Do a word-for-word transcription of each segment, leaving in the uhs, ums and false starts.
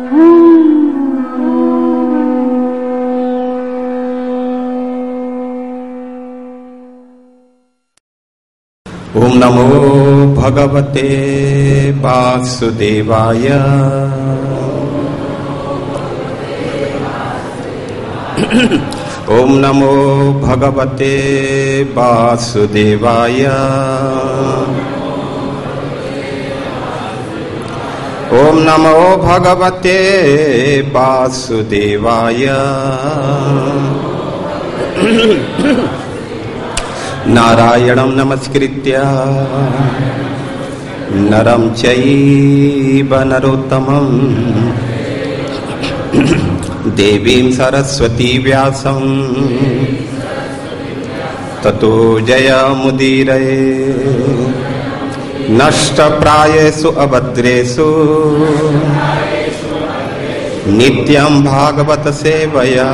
ओम नमो भगवते वासुदेवाय। ओम नमो भगवते वासुदेवाय। ओम नमो भगवते वासुदेवाय। नारायणं नमस्कृत्य नरं चैव नरोत्तमं देवीं सरस्वती व्यासं ततो जयमुदीरये। नष्टप्रायेषु अभद्रेषु नित्यं भागवत सेवया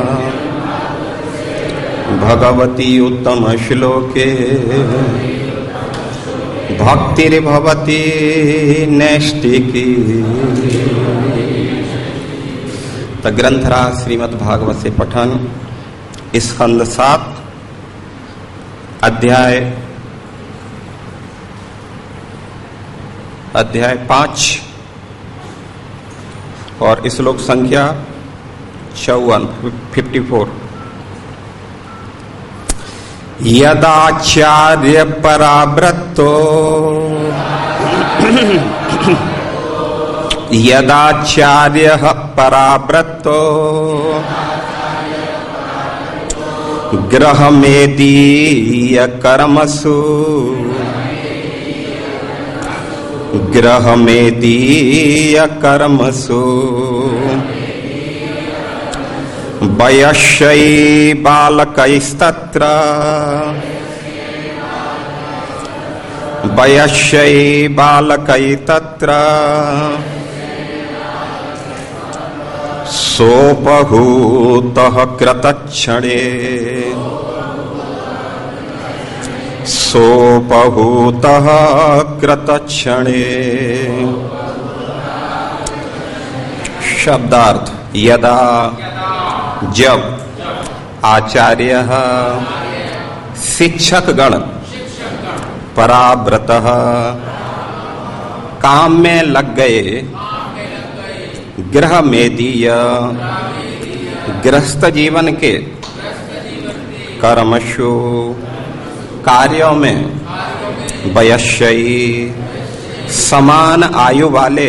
भगवती उत्तम श्लोके भक्तिर्भवती नैष्टिकी। तो ग्रंथराज श्रीमद् भागवत से पठन स्कंद सात अध्याय अध्याय पांच और श्लोक संख्या चौवन फिफ्टी फोर। यदाचार्य परावृत्तो यदाचार्य परावृत्तो गृहमेदीय कर्मसु गृहमेदीय कर्मसु वयस्यै बालकैस्तत्र वयस्यै बालकैस्तत्र सोपहूतः कृतक्षणे सोपहूतः कृतक्षणे। शब्दार्थ यदा जब आचार्य शिक्षक गण पराव्रत काम में लग गए गृह मेदीय गृहस्थ जीवन के कर्मशु कार्यों में वयस्यी समान आयु वाले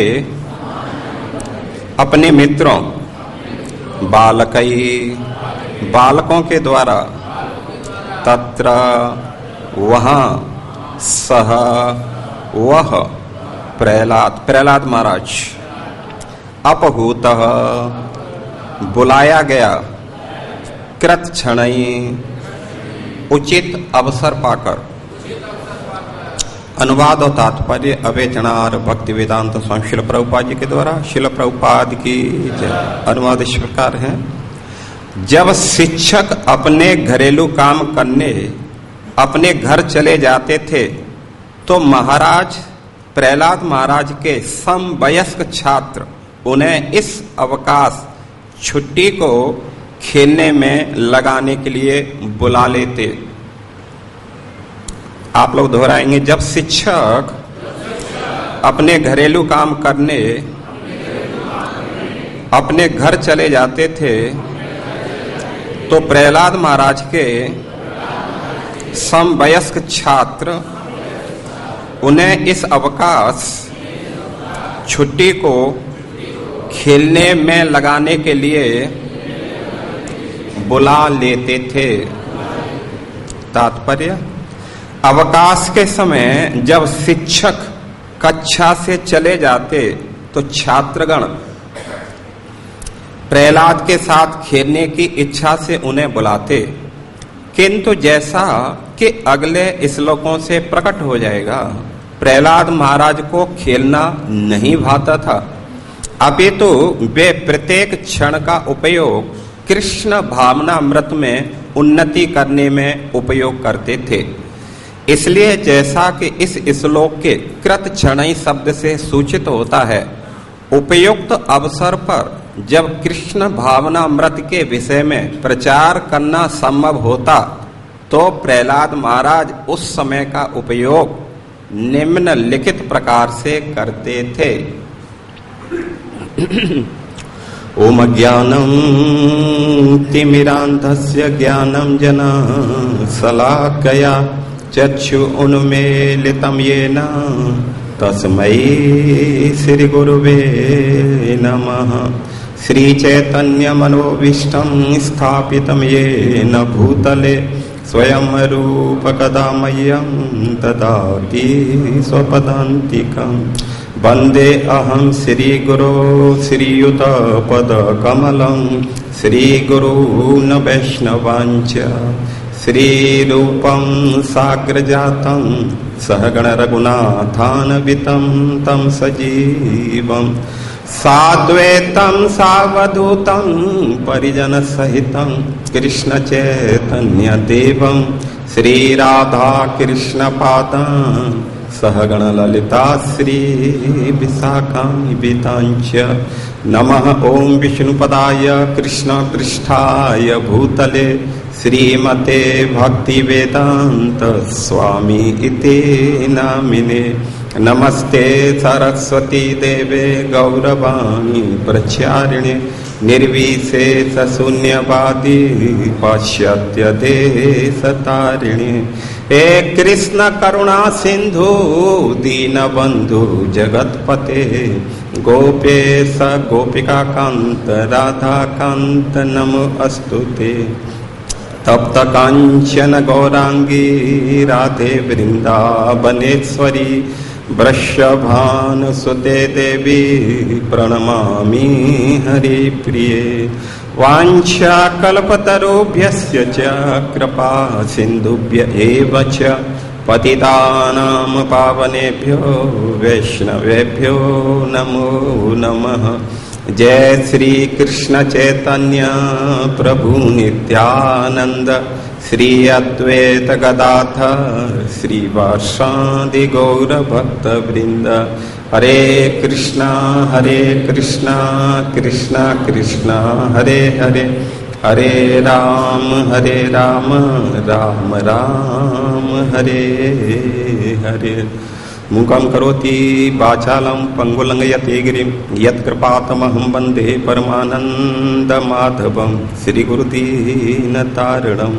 अपने मित्रों बालकई बालकों के द्वारा तत्र वहाँ सह वह प्रहलाद प्रहलाद महाराज अपहूतः बुलाया गया कृत क्षणई उचित अवसर पाकर। अनुवाद और तात्पर्य अवेचनार भक्ति वेदांत स्वामी शिल प्रभुपाद जी के द्वारा। शिल प्रभुपाद की अनुवाद इस प्रकार है। जब शिक्षक अपने घरेलू काम करने अपने घर चले जाते थे तो महाराज प्रहलाद महाराज के समवयस्क छात्र उन्हें इस अवकाश छुट्टी को खेलने में लगाने के लिए बुला लेते। आप लोग दोहराएंगे। जब शिक्षक अपने घरेलू काम करने अपने घर चले जाते थे तो प्रहलाद महाराज के समवयस्क छात्र उन्हें इस अवकाश छुट्टी को खेलने में लगाने के लिए बुला लेते थे। तात्पर्य अवकाश के समय जब शिक्षक कक्षा से चले जाते तो छात्रगण प्रहलाद के साथ खेलने की इच्छा से उन्हें बुलाते, किंतु जैसा कि अगले श्लोकों से प्रकट हो जाएगा प्रहलाद महाराज को खेलना नहीं भाता था, अपितु वे प्रत्येक क्षण का उपयोग कृष्ण भावनामृत में उन्नति करने में उपयोग करते थे। इसलिए जैसा कि इस श्लोक के कृत क्षणई शब्द से सूचित होता है, उपयुक्त अवसर पर जब कृष्ण भावनामृत के विषय में प्रचार करना संभव होता तो प्रहलाद महाराज उस समय का उपयोग निम्नलिखित प्रकार से करते थे। ओम ज्ञानं तिमिरान्धस्य ज्ञानं जना शलाकया चक्षु उन्मीलितं येन तस्मै श्री गुरुवे नमः। श्री चैतन्य मनोभीष्टं स्थापितं येन भूतले स्वयं रूप कदा मह्यं ददाति स्वपदान्तिकम्। वन्दे अहं श्री गुरो श्रीयुत पद कमलं श्री गुरून् वैष्णवांच श्रीरूपं साग्रजातं सहगण रघुनाथान्वितं तं सजीवं साद्वैतं सावधूतं परिजन सहितं कृष्ण चैतन्य देवं श्री राधा कृष्ण पादान् सहगण ललिता श्री विशाखान्वितांच। नमः ओम विष्णुपदाय कृष्ण पृष्ठाय भूतले श्रीमते भक्ति वेदांत स्वामी इति नामिने। नमस्ते सरस्वती देवे गौरवाणी प्रचारिणे निर्विशेष शून्यवादी पाश्चात्य देशतारिणे। हे कृष्ण करुणा सिंधु दीनबंधु जगतपते गोपेश गोपिका कांत राधा कांत नमो अस्तुते। तप्त कांचन गौरांगी राधे वृंदावनेश्वरी वृषभानुसुते देवी प्रणमामि हरिप्रिये। वाञ्छाकल्पतरुभ्यश्च च कृपा सिन्धुभ्य एव च पतितानां पावनेभ्यो वैष्णवेभ्यो नमो नमः। जय श्री कृष्ण चैतन्य प्रभु नित्यानंद श्री अद्वैत गदाधर श्रीवासादि गौर भक्त वृंद। हरे कृष्णा हरे कृष्णा कृष्णा कृष्णा हरे हरे हरे राम हरे राम राम राम हरे हरे। मूकं करोति वाचालं पंगुलं यतिगिरिं यत्कृपातमहं वन्दे परमानन्दमाधवं श्रीगुरुदीनतारिणम्।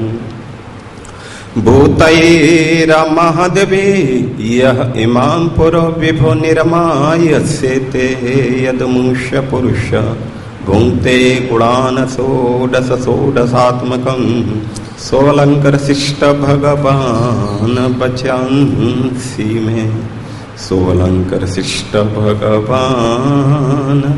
भूतैरमहद्भि यः इमां पुरो विभो निरमायस्यते यदमुष्य पुरुष भुङ्क्ते गुणान् षोडश षोडशात्मकं सोऽलङ्कार शिष्ट भगवान् वचांसि मे सोऽलङ्कार शिष्ट भगवान्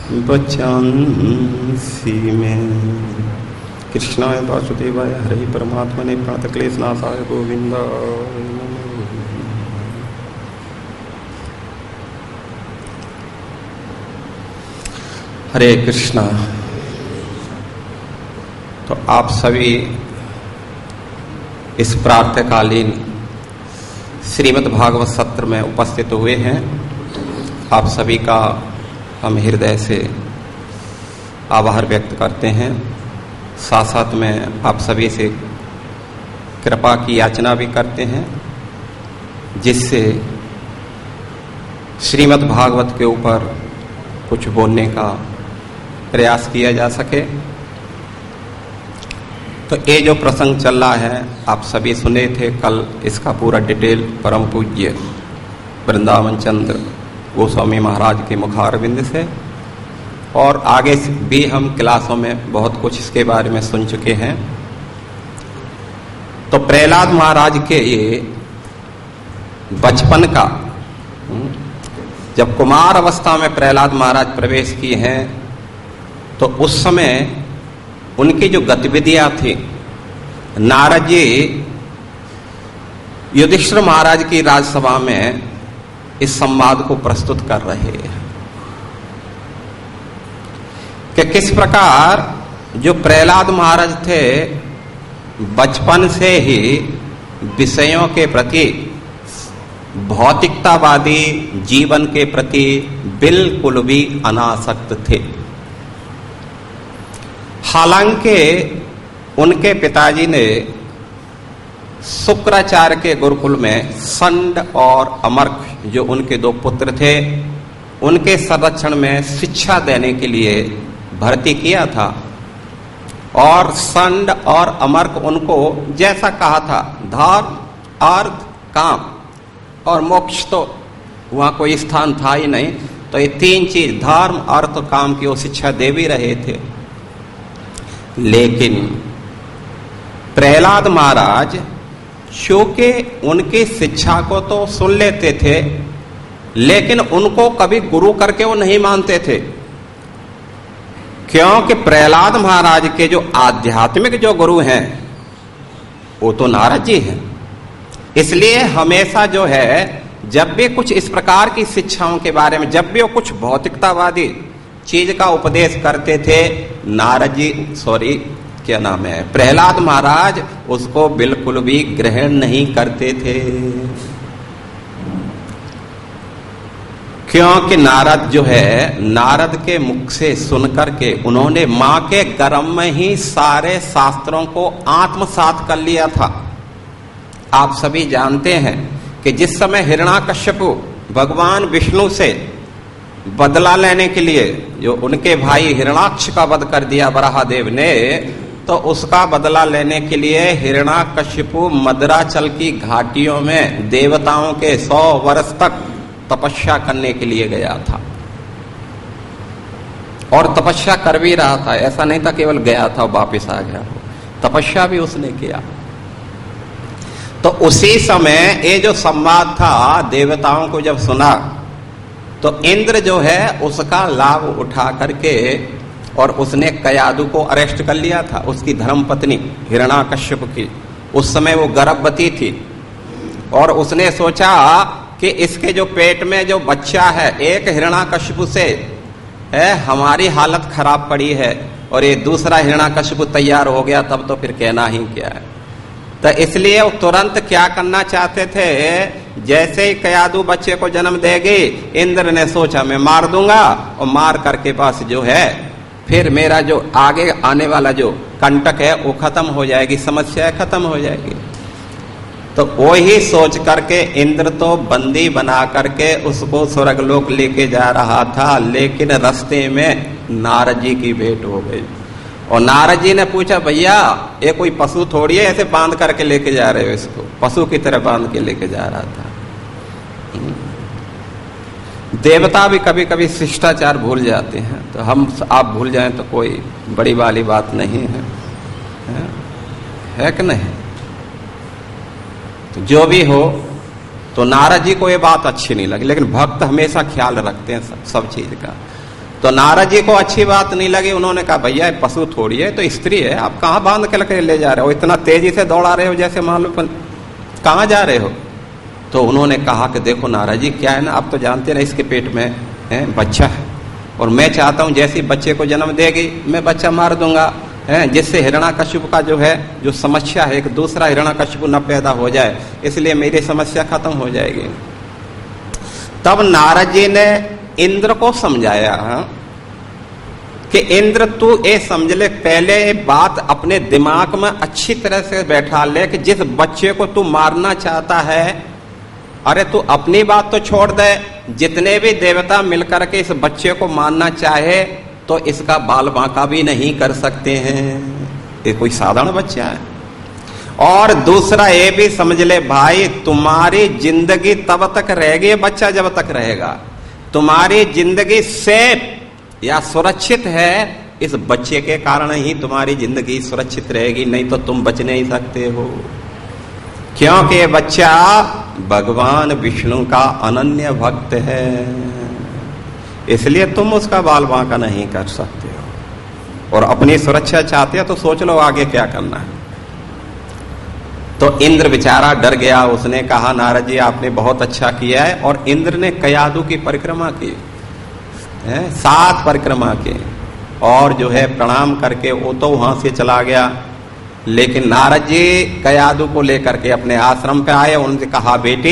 वचांसि मे। कृष्णाय वासुदेवाय हरे परमात्मने प्रणतक्लेशनाशाय गोविन्दाय नमः। हरे कृष्णा। तो आप सभी इस प्रातःकालीन श्रीमद् भागवत सत्र में उपस्थित हुए हैं। आप सभी का हम हृदय से आभार व्यक्त करते हैं। साथ साथ में आप सभी से कृपा की याचना भी करते हैं जिससे श्रीमद् भागवत के ऊपर कुछ बोलने का प्रयास किया जा सके। तो ये जो प्रसंग चल रहा है आप सभी सुने थे कल, इसका पूरा डिटेल परम पूज्य वृंदावन चंद्र गोस्वामी महाराज के मुखारविंद से और आगे भी हम क्लासों में बहुत कुछ इसके बारे में सुन चुके हैं। तो प्रहलाद महाराज के ये बचपन का, जब कुमार अवस्था में प्रहलाद महाराज प्रवेश किए हैं तो उस समय उनकी जो गतिविधियां थी, नारद जी युधिष्ठिर महाराज की राजसभा में इस संवाद को प्रस्तुत कर रहे हैं कि किस प्रकार जो प्रहलाद महाराज थे बचपन से ही विषयों के प्रति भौतिकतावादी जीवन के प्रति बिल्कुल भी अनासक्त थे। हालांकि उनके पिताजी ने शुक्राचार्य के गुरुकुल में संड और अमर्क, जो उनके दो पुत्र थे, उनके संरक्षण में शिक्षा देने के लिए भर्ती किया था। और संड और अमर्क उनको जैसा कहा था, धर्म, अर्थ, काम और मोक्ष, तो वहां कोई स्थान था ही नहीं, तो ये तीन चीज धर्म, अर्थ, काम की वो शिक्षा दे भी रहे थे। लेकिन प्रहलाद महाराज चूंकि उनकी शिक्षा को तो सुन लेते थे, लेकिन उनको कभी गुरु करके वो नहीं मानते थे, क्योंकि प्रहलाद महाराज के जो आध्यात्मिक जो गुरु हैं वो तो नारद जी हैं। इसलिए हमेशा जो है, जब भी कुछ इस प्रकार की शिक्षाओं के बारे में, जब भी वो कुछ भौतिकतावादी चीज का उपदेश करते थे, नारद जी सॉरी क्या नाम है प्रहलाद महाराज उसको बिल्कुल भी ग्रहण नहीं करते थे। क्योंकि नारद जो है, नारद के मुख से सुनकर के उन्होंने मां के गर्भ में ही सारे शास्त्रों को आत्मसात कर लिया था। आप सभी जानते हैं कि जिस समय हिरण्याकश्यपु भगवान विष्णु से बदला लेने के लिए, जो उनके भाई हिरण्याक्ष का वध कर दिया वराहदेव ने, तो उसका बदला लेने के लिए हिरण्याकश्यपु मदराचल की घाटियों में देवताओं के सौ वर्ष तक तपस्या करने के लिए गया था। और तपस्या कर भी रहा था, ऐसा नहीं था केवल गया था वापिस आ गया, तपस्या भी उसने किया। तो उसी समय ये जो संवाद था, देवताओं को जब सुना, तो इंद्र जो है उसका लाभ उठा करके और उसने कयादु को अरेस्ट कर लिया था, उसकी धर्मपत्नी हिरण्याकश्यप की। उस समय वो गर्भवती थी और उसने सोचा कि इसके जो पेट में जो बच्चा है, एक हिरण्याकश्यप से है हमारी हालत खराब पड़ी है और ये दूसरा हिरण्याकश्यप तैयार हो गया, तब तो फिर कहना ही क्या है। तो इसलिए वो तुरंत क्या करना चाहते थे, जैसे ही कयादु बच्चे को जन्म देगी, इंद्र ने सोचा मैं मार दूंगा और मार करके पास जो है फिर मेरा जो आगे आने वाला जो कंटक है वो खत्म हो जाएगी, समस्या खत्म हो जाएगी। तो वो ही सोच करके इंद्र तो बंदी बना करके उसको स्वर्गलोक लेके जा रहा था, लेकिन रास्ते में नारद जी की भेंट हो गई। और नारद जी ने पूछा, भैया ये कोई पशु थोड़ी है ऐसे बांध करके लेके जा रहे हो, इसको पशु की तरह बांध के लेके जा रहा था। देवता भी कभी कभी शिष्टाचार भूल जाते हैं, तो हम आप भूल जाएं तो कोई बड़ी वाली बात नहीं है, है, है कि नहीं। तो जो भी हो, तो नारद जी को ये बात अच्छी नहीं लगी, लेकिन भक्त हमेशा ख्याल रखते हैं सब, सब चीज का। तो नारद जी को अच्छी बात नहीं लगी, उन्होंने कहा भैया पशु थोड़ी है, तो स्त्री है, आप कहाँ बांध के लेके ले जा रहे हो, इतना तेजी से दौड़ा रहे हो जैसे मालूम, कहाँ जा रहे हो। तो उन्होंने कहा कि देखो नारद जी क्या है ना, आप तो जानते ना इसके पेट में है बच्चा है, और मैं चाहता हूं जैसे बच्चे को जन्म देगी मैं बच्चा मार दूंगा, है जिससे हिरण्याकश्यप का जो है जो समस्या है, एक दूसरा हिरण्याकश्यप न पैदा हो जाए, इसलिए मेरी समस्या खत्म हो जाएगी। तब नारद जी ने इंद्र को समझाया कि इंद्र तू ये समझ ले, पहले बात अपने दिमाग में अच्छी तरह से बैठा ले कि जिस बच्चे को तू मारना चाहता है, अरे तू अपनी बात तो छोड़ दे, जितने भी देवता मिलकर के इस बच्चे को मारना चाहे तो इसका बाल बांका भी नहीं कर सकते हैं, ये कोई साधारण बच्चा है। और दूसरा ये भी समझ ले भाई, तुम्हारी जिंदगी तब तक रहेगी बच्चा जब तक रहेगा, तुम्हारी जिंदगी सेफ या सुरक्षित है इस बच्चे के कारण ही तुम्हारी जिंदगी सुरक्षित रहेगी, नहीं तो तुम बच नहीं सकते हो, क्योंकि ये बच्चा भगवान विष्णु का अनन्य भक्त है, इसलिए तुम उसका बाल बांका नहीं कर सकते हो। और अपनी सुरक्षा चाहते हो तो सोच लो आगे क्या करना है। तो इंद्र बेचारा डर गया, उसने कहा नारद जी आपने बहुत अच्छा किया है। और इंद्र ने कयादु की परिक्रमा की, है सात परिक्रमा की, और जो है प्रणाम करके वो तो वहां से चला गया। लेकिन नारद जी कयादु को लेकर के अपने आश्रम पे आए, उनसे कहा बेटी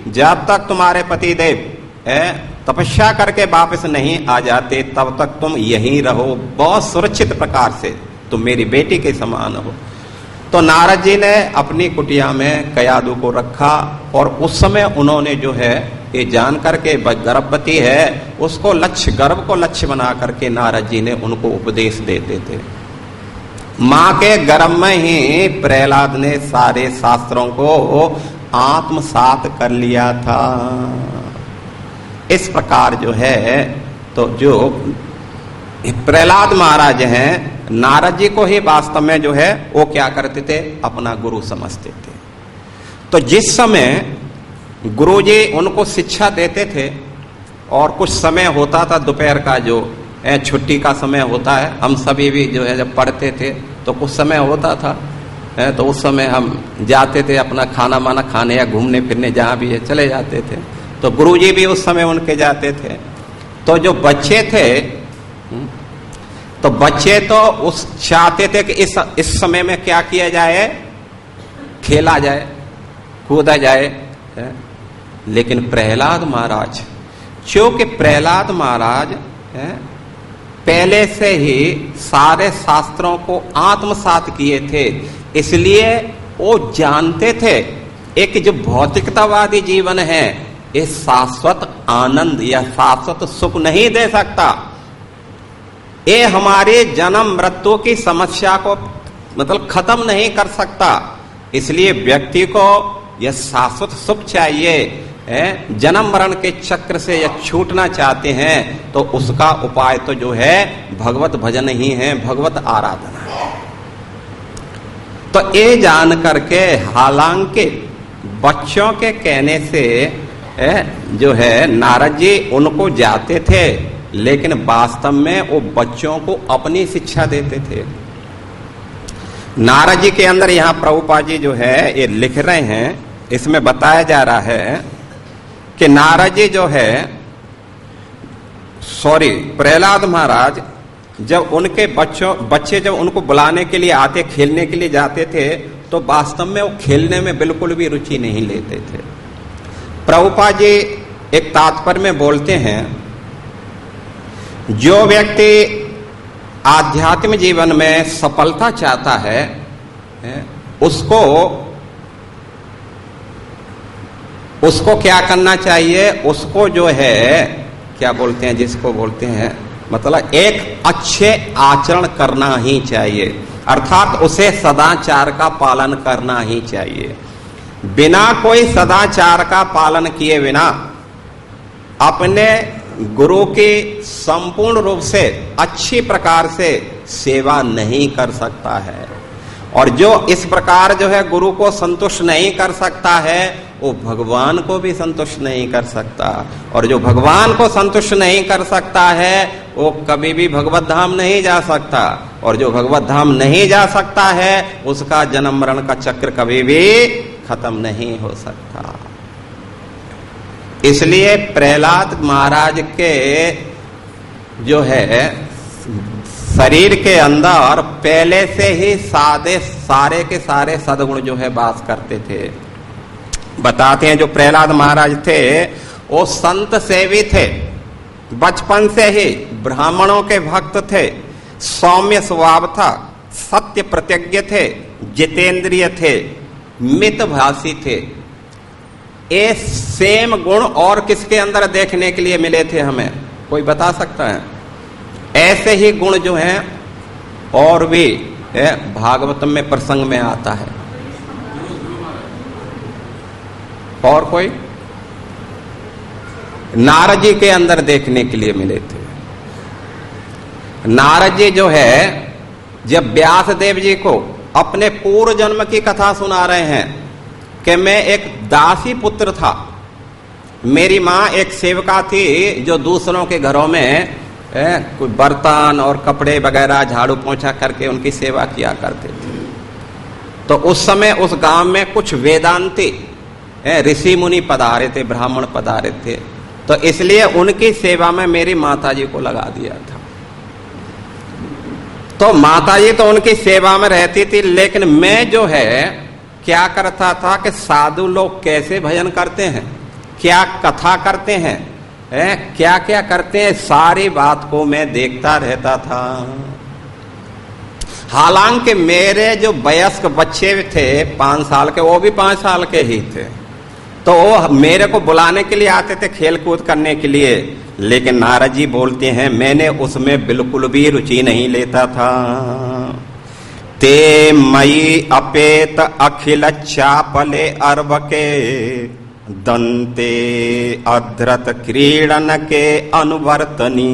जब तक तुम्हारे पति देव तपस्या करके वापस नहीं आ जाते तब तक तुम यहीं रहो, बहुत सुरक्षित प्रकार से, तुम मेरी बेटी के समान हो। तो नारद जी ने अपनी कुटिया में कयादू को रखा और उस समय उन्होंने जो है ये जान करके गर्भवती है उसको लक्ष्य, गर्भ को लक्ष्य बना करके नारद जी ने उनको उपदेश देते थे। मां के गर्भ में ही प्रहलाद ने सारे शास्त्रों को आत्मसात कर लिया था। इस प्रकार जो है तो जो प्रहलाद महाराज हैं नारद जी को ही वास्तव में जो है वो क्या करते थे, अपना गुरु समझते थे। तो जिस समय गुरु जी उनको शिक्षा देते थे और कुछ समय होता था दोपहर का, जो छुट्टी का समय होता है, हम सभी भी जो है जब पढ़ते थे तो कुछ समय होता था, तो उस समय हम जाते थे अपना खाना माना खाने या घूमने फिरने जहाँ भी है चले जाते थे। तो गुरु जी भी उस समय उनके जाते थे। तो जो बच्चे थे तो बच्चे तो उस चाहते थे कि इस इस समय में क्या किया जाए, खेला जाए, कूदा जाए। लेकिन प्रहलाद महाराज, क्योंकि प्रहलाद महाराज पहले से ही सारे शास्त्रों को आत्मसात किए थे, इसलिए वो जानते थे एक जो भौतिकतावादी जीवन है ये शाश्वत आनंद या शाश्वत सुख नहीं दे सकता। ये हमारे जन्म मृत्यु की समस्या को मतलब खत्म नहीं कर सकता। इसलिए व्यक्ति को यह शाश्वत सुख चाहिए, जन्म मरण के चक्र से यह छूटना चाहते हैं तो उसका उपाय तो जो है भगवत भजन ही है, भगवत आराधना है। तो ये जान करके हालांकि बच्चों के कहने से जो है नारद जी उनको जाते थे, लेकिन वास्तव में वो बच्चों को अपनी शिक्षा देते थे। नारद जी के अंदर यहाँ प्रभुपाद जी जो है ये लिख रहे हैं, इसमें बताया जा रहा है कि नारद जी जो है सॉरी प्रहलाद महाराज जब उनके बच्चों बच्चे जब उनको बुलाने के लिए आते, खेलने के लिए जाते थे, तो वास्तव में वो खेलने में बिल्कुल भी रुचि नहीं लेते थे। प्रभुपाद जी एक तात्पर्य में बोलते हैं, जो व्यक्ति आध्यात्मिक जीवन में सफलता चाहता है उसको उसको क्या करना चाहिए, उसको जो है क्या बोलते हैं, जिसको बोलते हैं मतलब एक अच्छे आचरण करना ही चाहिए, अर्थात उसे सदाचार का पालन करना ही चाहिए। बिना कोई सदाचार का पालन किए बिना अपने गुरु की संपूर्ण रूप से अच्छी प्रकार से सेवा नहीं कर सकता है। और जो इस प्रकार जो है गुरु को संतुष्ट नहीं कर सकता है वो भगवान को भी संतुष्ट नहीं कर सकता, और जो भगवान को संतुष्ट नहीं कर सकता है वो कभी भी भगवत धाम नहीं जा सकता, और जो भगवत धाम नहीं जा सकता है उसका जन्म मरण का चक्र कभी भी खत्म नहीं हो सकता। इसलिए प्रहलाद महाराज के जो है शरीर के अंदर पहले से ही सादे सारे के सारे सद्गुण जो है वास करते थे। बताते हैं जो प्रहलाद महाराज थे वो संत सेवी थे, बचपन से ही ब्राह्मणों के भक्त थे, सौम्य स्वभाव था, सत्य प्रतिज्ञ थे, जितेंद्रिय थे, मितभाषी थे। ये सेम गुण और किसके अंदर देखने के लिए मिले थे हमें, कोई बता सकता है? ऐसे ही गुण जो हैं और भी है, भागवतम में प्रसंग में आता है। और कोई? नारद जी के अंदर देखने के लिए मिले थे। नारद जी जो है जब व्यास देव जी को अपने पूर्व जन्म की कथा सुना रहे हैं कि मैं एक दासी पुत्र था, मेरी माँ एक सेवका थी जो दूसरों के घरों में कोई बर्तन और कपड़े वगैरह झाड़ू पोंछा करके उनकी सेवा किया करते थे। तो उस समय उस गांव में कुछ वेदांती ऋषि मुनि पधारे थे, ब्राह्मण पधारे थे, तो इसलिए उनकी सेवा में मेरी माताजी को लगा दिया था। तो माताजी तो उनकी सेवा में रहती थी, लेकिन मैं जो है क्या करता था कि साधु लोग कैसे भजन करते हैं क्या कथा करते हैं, है? क्या क्या करते हैं, सारी बात को मैं देखता रहता था। हालांकि मेरे जो वयस्क बच्चे थे पांच साल के, वो भी पांच साल के ही थे, तो वो मेरे को बुलाने के लिए आते थे खेल कूद करने के लिए, लेकिन नारद जी बोलते हैं मैंने उसमें बिल्कुल भी रुचि नहीं लेता था। ते मई अपेत अखिल चापले अर्वके दंते अधृत क्रीडन के अनुवर्तनी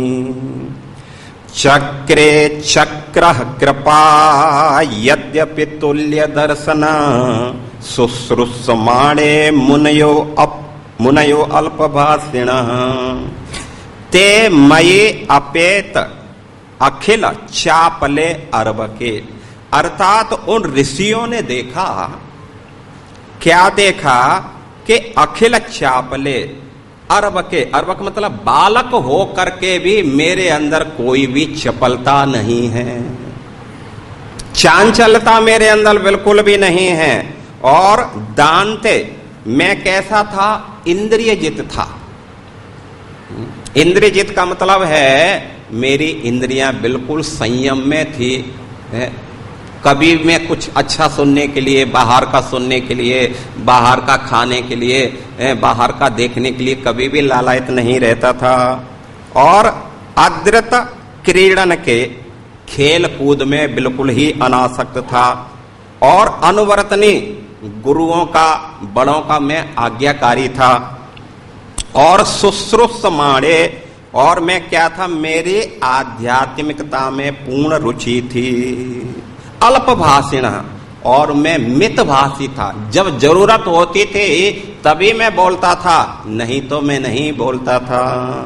चक्रे चक्र कृपा यद्यपि तुल्य दर्शन शुश्रूषमाणे मुनयो अप मुनयो अल्पभाषिण ते मये अपेत अखिल चापले अर्वके, अर्थात उन ऋषियों ने देखा, क्या देखा कि अखिल चापले अर्वके, अर्वक मतलब बालक हो करके भी मेरे अंदर कोई भी चपलता नहीं है, चांचलता मेरे अंदर बिल्कुल भी नहीं है। और दांते, मैं कैसा था, इंद्रिय जित था। इंद्रिय जित का मतलब है मेरी इंद्रियां बिल्कुल संयम में थी। कभी मैं कुछ अच्छा सुनने के लिए, बाहर का सुनने के लिए, बाहर का खाने के लिए, बाहर का देखने के लिए कभी भी लालायित नहीं रहता था। और अद्रत क्रीडन के, खेल कूद में बिल्कुल ही अनासक्त था। और अनुवर्तनी, गुरुओं का, बड़ों का मैं आज्ञाकारी था। और शुश्रूषमाणे, और मैं क्या था, मेरी आध्यात्मिकता में पूर्ण रुचि थी। अल्पभाषिण, और मैं मितभाषी था, जब जरूरत होती थी तभी मैं बोलता था, नहीं तो मैं नहीं बोलता था।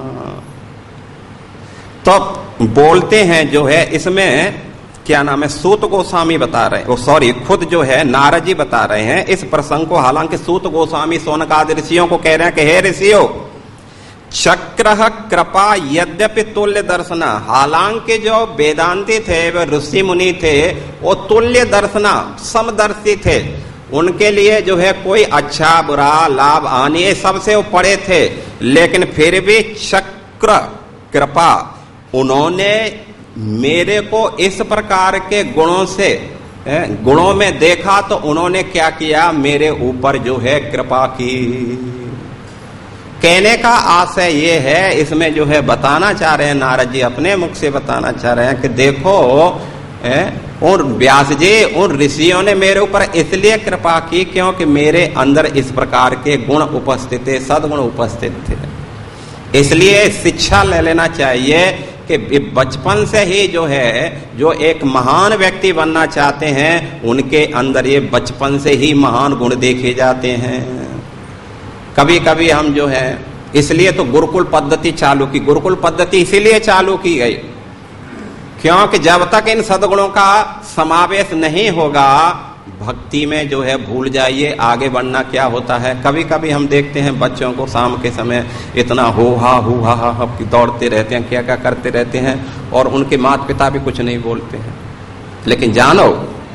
तो बोलते हैं जो है इसमें क्या नाम है, सूत गोस्वामी बता रहे हैं, सॉरी खुद जो है नारद जी बता रहे हैं इस प्रसंग को। हालांकि सूत गोस्वामी सोनकादि ऋषियों को कह रहे हैं कि हे ऋषियों, चक्र कृपा यद्यपि तुल्य दर्शना, हालांकि जो वेदांती थे वे ऋषि मुनि थे, वो तुल्य दर्शना समदर्शी थे, उनके लिए जो है कोई अच्छा बुरा लाभ हानि सबसे वो पड़े थे, लेकिन फिर भी चक्र कृपा, उन्होंने मेरे को इस प्रकार के गुणों से गुणों में देखा, तो उन्होंने क्या किया, मेरे ऊपर जो है कृपा की। कहने का आशय ये है, इसमें जो है बताना चाह रहे हैं नारद जी, अपने मुख से बताना चाह रहे हैं कि देखो उन व्यास जी, उन ऋषियों ने मेरे ऊपर इसलिए कृपा की क्योंकि मेरे अंदर इस प्रकार के गुण उपस्थित थे, सद्गुण उपस्थित थे। इसलिए शिक्षा ले लेना चाहिए कि बचपन से ही जो है, जो एक महान व्यक्ति बनना चाहते हैं उनके अंदर ये बचपन से ही महान गुण देखे जाते हैं। कभी कभी हम जो है, इसलिए तो गुरुकुल पद्धति चालू की, गुरुकुल पद्धति इसीलिए चालू की गई क्योंकि जब तक इन सद्गुणों का समावेश नहीं होगा, भक्ति में जो है भूल जाइए आगे बढ़ना क्या होता है। कभी कभी हम देखते हैं बच्चों को शाम के समय इतना हो हा हु हा हा हा दौड़ते रहते हैं, क्या क्या करते रहते हैं, और उनके माता पिता भी कुछ नहीं बोलते हैं। लेकिन जानो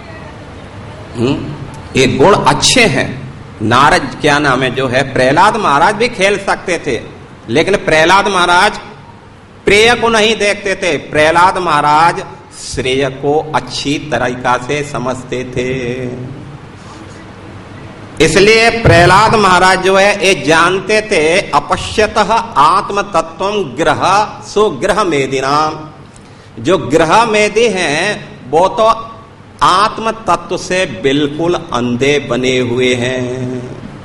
ये गुण अच्छे हैं। नारद क्या नाम है जो है, प्रहलाद महाराज भी खेल सकते थे, लेकिन प्रहलाद महाराज प्रेय को नहीं देखते थे। प्रहलाद महाराज श्रेय को अच्छी तरीका से समझते थे। इसलिए प्रहलाद महाराज जो है ये जानते थे, अपश्यतः आत्म तत्वम ग्रह सुग्रह मेदिनाम, जो ग्रह मेदी हैं वो तो आत्म तत्व से बिल्कुल अंधे बने हुए हैं।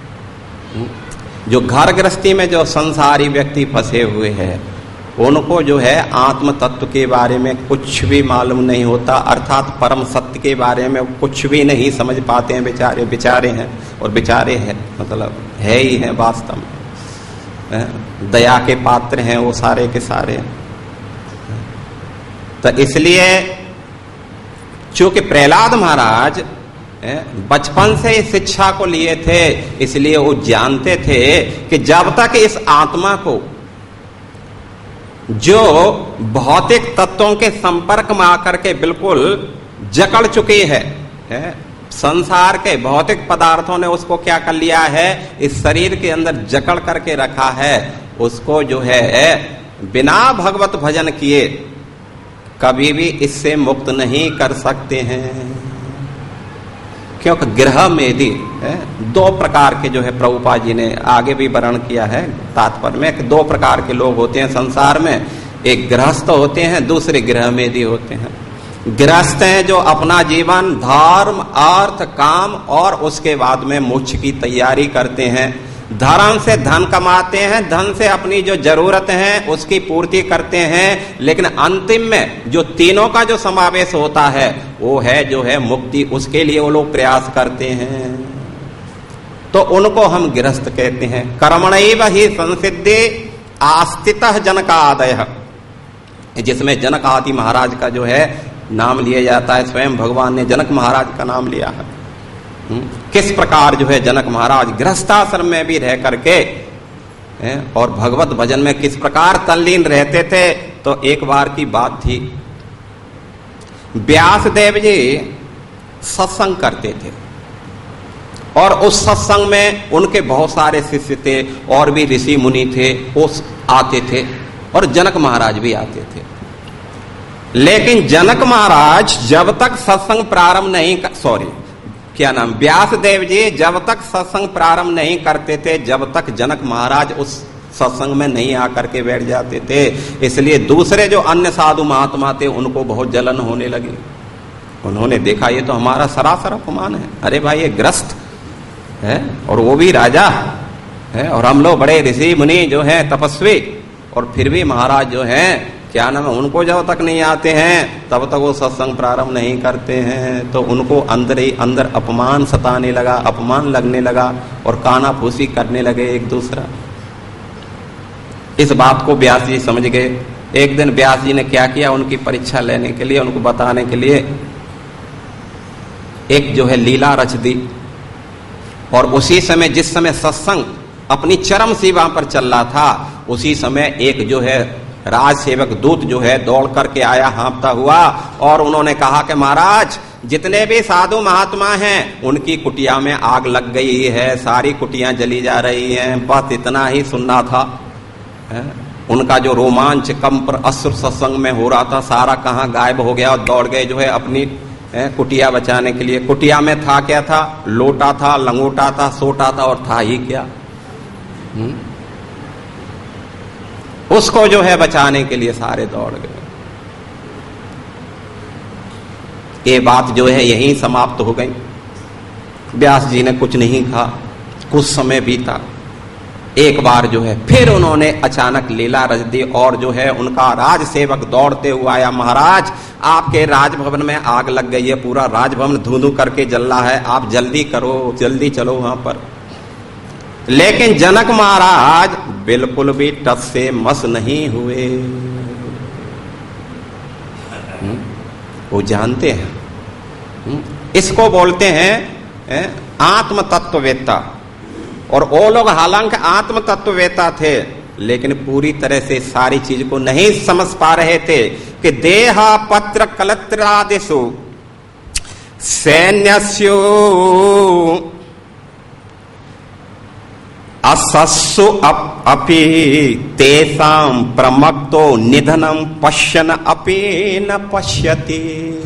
जो घर गृहस्थी में जो संसारी व्यक्ति फंसे हुए हैं उनको जो है आत्म तत्व के बारे में कुछ भी मालूम नहीं होता, अर्थात परम सत्य के बारे में कुछ भी नहीं समझ पाते हैं। बेचारे बेचारे हैं, और बेचारे हैं मतलब है ही है वास्तव में, दया के पात्र हैं वो सारे के सारे। तो इसलिए चूंकि प्रहलाद महाराज बचपन से इस शिक्षा को लिए थे, इसलिए वो जानते थे कि जब तक इस आत्मा को जो भौतिक तत्वों के संपर्क में आकर के बिल्कुल जकड़ चुकी है, है संसार के भौतिक पदार्थों ने उसको क्या कर लिया है, इस शरीर के अंदर जकड़ करके रखा है। उसको जो है बिना भगवत भजन किए कभी भी इससे मुक्त नहीं कर सकते हैं। क्योंकि गृह मेदी है, दो प्रकार के जो है प्रभुपाद जी ने आगे भी वर्णन किया है तात्पर्य में कि दो प्रकार के लोग होते हैं संसार में, एक गृहस्थ होते हैं, दूसरे गृह मेदी होते हैं। गृहस्थ हैं जो अपना जीवन धर्म अर्थ काम और उसके बाद में मोक्ष की तैयारी करते हैं। धर्म से धन कमाते हैं, धन से अपनी जो जरूरत है उसकी पूर्ति करते हैं, लेकिन अंतिम में जो तीनों का जो समावेश होता है वो है जो है मुक्ति, उसके लिए वो लोग प्रयास करते हैं। तो उनको हम गृहस्थ कहते हैं। कर्मणैव ही संसिद्धि आस्थितः जनकादयः, जिसमें जनक आदि महाराज का जो है नाम लिया जाता है। स्वयं भगवान ने जनक महाराज का नाम लिया है। किस प्रकार जो है जनक महाराज गृहस्थाश्रम में भी रह करके और भगवत भजन में किस प्रकार तल्लीन रहते थे। तो एक बार की बात थी, व्यासदेव जी सत्संग करते थे और उस सत्संग में उनके बहुत सारे शिष्य थे और भी ऋषि मुनि थे, वो आते थे और जनक महाराज भी आते थे। लेकिन जनक महाराज जब तक सत्संग प्रारंभ नहीं कर, सॉरी क्या नाम व्यासदेव जी जब तक सत्संग प्रारंभ नहीं करते थे, जब तक जनक महाराज उस सत्संग में नहीं आकर के बैठ जाते थे। इसलिए दूसरे जो अन्य साधु महात्मा थे उनको बहुत जलन होने लगी। उन्होंने देखा ये तो हमारा सरासर अपमान है, अरे भाई ये ग्रस्त है और वो भी राजा है और हम लोग बड़े ऋषि मुनि जो है तपस्वी, और फिर भी महाराज जो है क्या नाम है उनको जब तक नहीं आते हैं तब तक वो सत्संग प्रारंभ नहीं करते हैं। तो उनको अंदर ही अंदर अपमान सताने लगा, अपमान लगने लगा और काना फूसी करने लगे एक दूसरा। इस बात को व्यास जी समझ गए। एक दिन व्यास जी ने क्या किया, उनकी परीक्षा लेने के लिए, उनको बताने के लिए एक जो है लीला रच दी। और उसी समय जिस समय सत्संग अपनी चरम सीमा पर चल रहा था, उसी समय एक जो है राज सेवक दूत जो है दौड़ करके आया हाँफता हुआ और उन्होंने कहा कि महाराज जितने भी साधु महात्मा हैं उनकी कुटिया में आग लग गई है, सारी कुटियां जली जा रही हैं। बस इतना ही सुनना था। है? उनका जो रोमांच कंप अश्रु सत्संग में हो रहा था सारा कहाँ गायब हो गया और दौड़ गए जो है अपनी है, कुटिया बचाने के लिए। कुटिया में था क्या था, लोटा था, लंगोटा था, सोटा था और था ही क्या। हुँ? उसको जो है बचाने के लिए सारे दौड़ गए। ये बात जो है यहीं समाप्त हो गई। व्यास जी ने कुछ नहीं कहा, कुछ समय बीता। एक बार जो है फिर उन्होंने अचानक लीला रच दी और जो है उनका राज सेवक दौड़ते हुए आया, महाराज आपके राजभवन में आग लग गई है, पूरा राजभवन धू धू करके जल रहा है, आप जल्दी करो, जल्दी चलो वहां पर। लेकिन जनक महाराज बिल्कुल भी टस से मस नहीं हुए। वो जानते हैं, इसको बोलते हैं आत्म तत्ववेत्ता। और वो लोग हालांकि आत्म तत्ववेत्ता थे, लेकिन पूरी तरह से सारी चीज को नहीं समझ पा रहे थे कि देहा पत्र कलत्रादिषु सैन्यस्यो असस्सु अप, अपि तेसाम प्रमक्तो निधनम पश्यन अपि न पश्यति।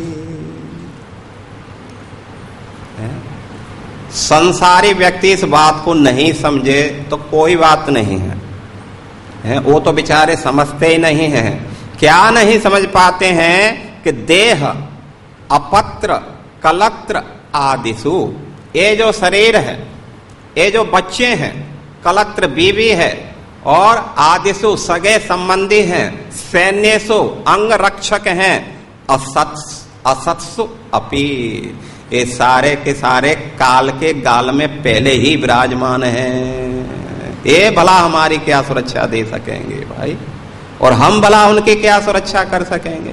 संसारी व्यक्ति इस बात को नहीं समझे तो कोई बात नहीं है, है? वो तो बेचारे समझते ही नहीं हैं। क्या नहीं समझ पाते हैं कि देह अपत्र कलत्र आदिशु, ये जो शरीर है, ये जो बच्चे हैं, कलत्र बीवी है और आदिशु सगे संबंधी हैं, सैन्यसु अंग रक्षक हैं, असत्सु अपि ये सारे के सारे काल के गाल में पहले ही विराजमान हैं। ये भला हमारी क्या सुरक्षा दे सकेंगे भाई, और हम भला उनकी क्या सुरक्षा कर सकेंगे।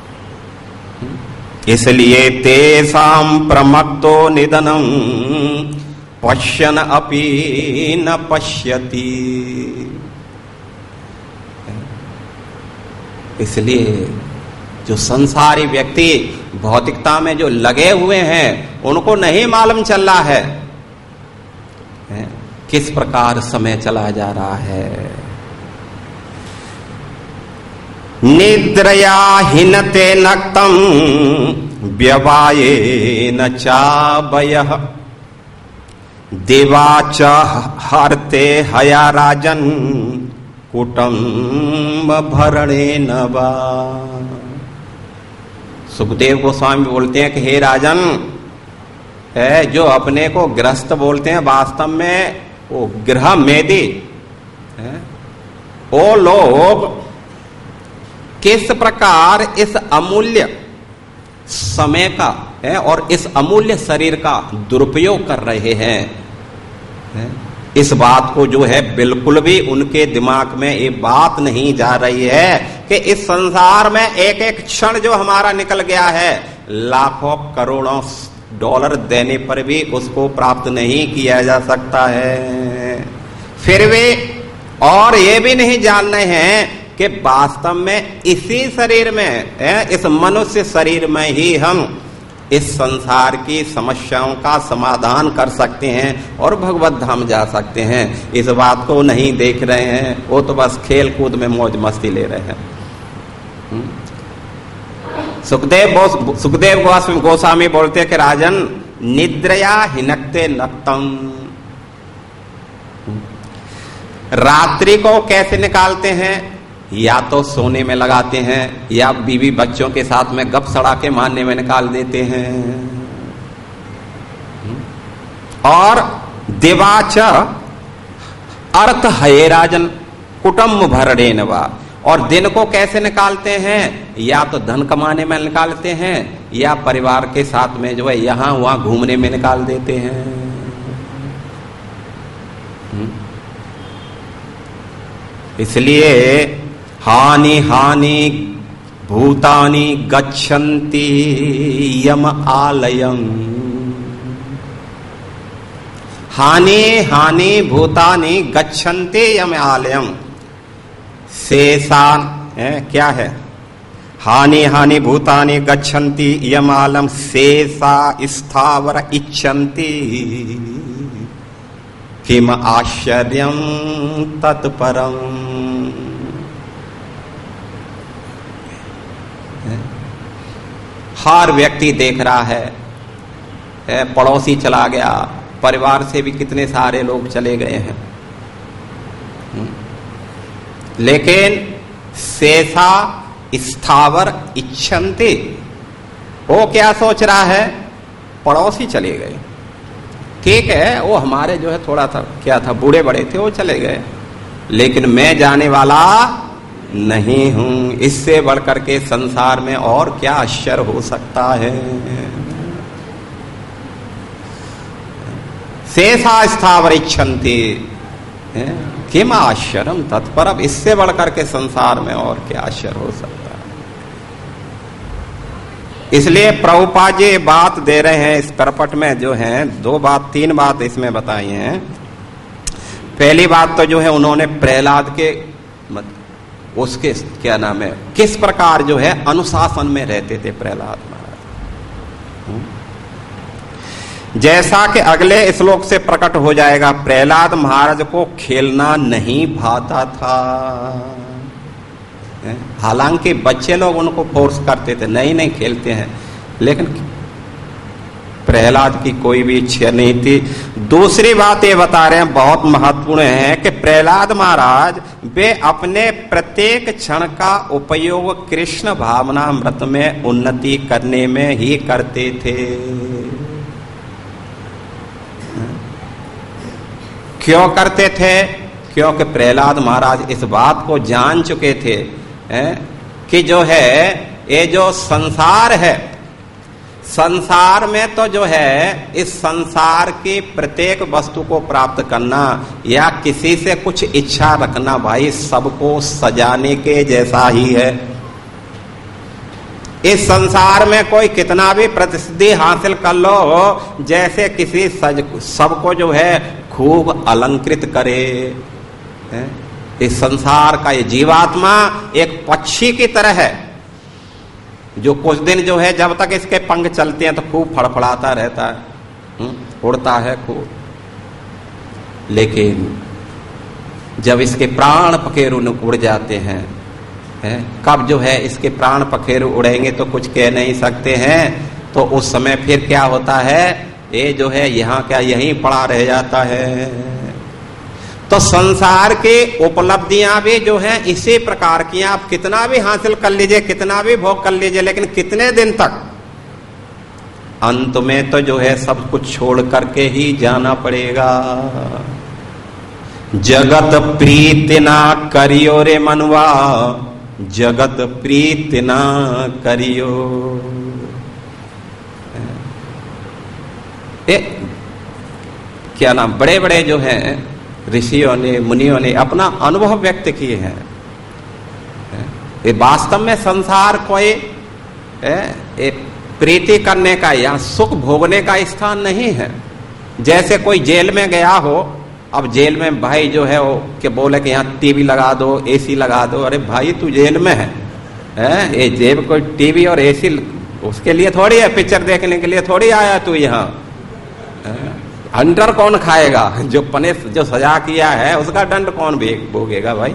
इसलिए तेसाम प्रमक्तो निधनम पश्यन अपि न पश्यति। इसलिए जो संसारी व्यक्ति भौतिकता में जो लगे हुए हैं उनको नहीं मालूम चल रहा है, है? किस प्रकार समय चला जा रहा है। निद्रया हिनते नक्तम व्यवाये न चाबयः देवाच हरते हया राजन कुटुम्ब भरणे नवा। सुखदेव गोस्वामी बोलते हैं कि हे राजन, है जो अपने को गृहस्थ बोलते हैं, वास्तव में वो गृह मेदी है। वो लोग किस प्रकार इस अमूल्य समय का है और इस अमूल्य शरीर का दुरुपयोग कर रहे हैं, है? इस बात को जो है बिल्कुल भी उनके दिमाग में ये बात नहीं जा रही है कि इस संसार में एक एक क्षण जो हमारा निकल गया है, लाखों करोड़ों डॉलर देने पर भी उसको प्राप्त नहीं किया जा सकता है। फिर वे और ये भी नहीं जान रहे हैं कि वास्तव में इसी शरीर में, इस मनुष्य शरीर में ही हम इस संसार की समस्याओं का समाधान कर सकते हैं और भगवत धाम जा सकते हैं। इस बात को नहीं देख रहे हैं, वो तो बस खेल कूद में मौज मस्ती ले रहे हैं। सुखदेव सुखदेव गोस्वामी बोलते कि राजन, निद्रया हिनकते नक्तम, रात्रि को कैसे निकालते हैं? या तो सोने में लगाते हैं या बीवी बच्चों के साथ में गप सड़ाके मारने में निकाल देते हैं। और दिवाच अर्थ है राजन कुटुम्ब भरणे नवा, और दिन को कैसे निकालते हैं? या तो धन कमाने में निकालते हैं या परिवार के साथ में जो है यहां वहां घूमने में निकाल देते हैं। इसलिए हानि हानि भूतानि गच्छन्ति यम आलयम, हानि हानि भूतानि गच्छन्ति यम आलयम। शेषान है क्या है? हानि हानि भूतानि गच्छन्ति यम आलम शेषा स्थावर इच्छन्ति किम आश्चर्यम तत्परम। हर व्यक्ति देख रहा है, है पड़ोसी चला गया, परिवार से भी कितने सारे लोग चले गए हैं, लेकिन शेषा स्थावर इच्छन्ति, वो क्या सोच रहा है? पड़ोसी चले गए, ठीक है, वो हमारे जो है थोड़ा था क्या था बूढ़े बड़े थे, वो चले गए, लेकिन मैं जाने वाला नहीं हूं। इससे बढ़कर के संसार में और क्या आश्चर्य हो सकता है? शेषा स्थावर इच्छन्ति किम आश्चर्यम तत्परम। इससे बढ़कर के संसार में और क्या आश्चर्य हो सकता है? इसलिए प्रभुपाद जी बात दे रहे हैं इस परपट में, जो है दो बात तीन बात इसमें बताई हैं। पहली बात तो जो है उन्होंने प्रहलाद के उसके क्या नाम है, किस प्रकार जो है अनुशासन में रहते थे प्रहलाद महाराज। जैसा कि अगले श्लोक से प्रकट हो जाएगा, प्रहलाद महाराज को खेलना नहीं भाता था। हालांकि बच्चे लोग उनको फोर्स करते थे, नहीं नहीं खेलते हैं, लेकिन प्रहलाद की कोई भी इच्छा नहीं थी। दूसरी बात ये बता रहे हैं बहुत महत्वपूर्ण है कि प्रहलाद महाराज वे अपने प्रत्येक क्षण का उपयोग कृष्ण भावनामृत में उन्नति करने में ही करते थे। क्यों करते थे? क्योंकि प्रहलाद महाराज इस बात को जान चुके थे है, कि जो है ये जो संसार है, संसार में तो जो है इस संसार की प्रत्येक वस्तु को प्राप्त करना या किसी से कुछ इच्छा रखना, भाई सबको सजाने के जैसा ही है। इस संसार में कोई कितना भी प्रसिद्धि हासिल कर लो, जैसे किसी सज सबको जो है खूब अलंकृत करे। है? इस संसार का ये जीवात्मा एक पक्षी की तरह है, जो कुछ दिन जो है जब तक इसके पंख चलते हैं तो खूब फड़फड़ाता रहता है, उड़ता है खूब, लेकिन जब इसके प्राण पखेरु उड़ जाते हैं, है? कब जो है इसके प्राण पखेरु उड़ेंगे तो कुछ कह नहीं सकते हैं। तो उस समय फिर क्या होता है, ये जो है यहाँ क्या यहीं पड़ा रह जाता है। तो संसार के उपलब्धियां भी जो है इसी प्रकार की, आप कितना भी हासिल कर लीजिए, कितना भी भोग कर लीजिए, लेकिन कितने दिन तक, अंत में तो जो है सब कुछ छोड़ करके ही जाना पड़ेगा। जगत प्रीति ना करियो रे मनवा, जगत प्रीति ना करियो। ए, क्या नाम, बड़े बड़े जो हैं ऋषियों ने, मुनियों ने अपना अनुभव व्यक्त किए हैं। ये वास्तव में संसार कोई ए, प्रीति करने का या सुख भोगने का स्थान नहीं है। जैसे कोई जेल में गया हो, अब जेल में भाई जो है वो के बोले कि यहाँ टीवी लगा दो, एसी लगा दो। अरे भाई तू जेल में है, है? ये जेब कोई टीवी और एसी उसके लिए थोड़ी है, पिक्चर देखने के लिए थोड़ी आया तू यहाँ। अंडर कौन खाएगा, जो पनिश जो सजा किया है उसका दंड कौन भोगेगा भाई।